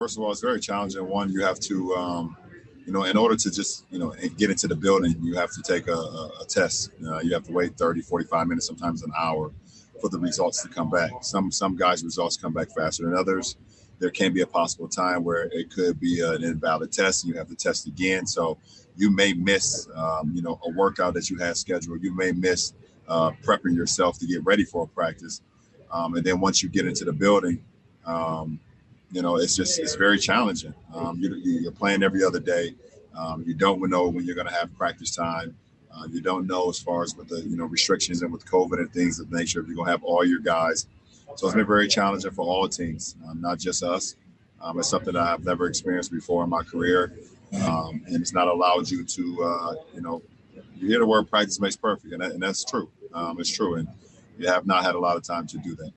First of all, it's very challenging. One, you have to, in order to just, get into the building, you have to take a test. You have to wait 30, 45 minutes, sometimes an hour for the results to come back. Some guys' results come back faster than others. There can be a possible time where it could be an invalid test and you have to test again. So you may miss, a workout that you had scheduled. You may miss prepping yourself to get ready for a practice. And then once you get into the building, um, it's very challenging. You're playing every other day. You don't know when you're going to have practice time. You don't know as far as with the restrictions and with COVID and things of nature if you're going to have all your guys. So it's been very challenging for all teams, not just us. It's something that I've never experienced before in my career, and it's not allowed you to, you hear the word practice makes perfect, and that's true. It's true, and you have not had a lot of time to do that.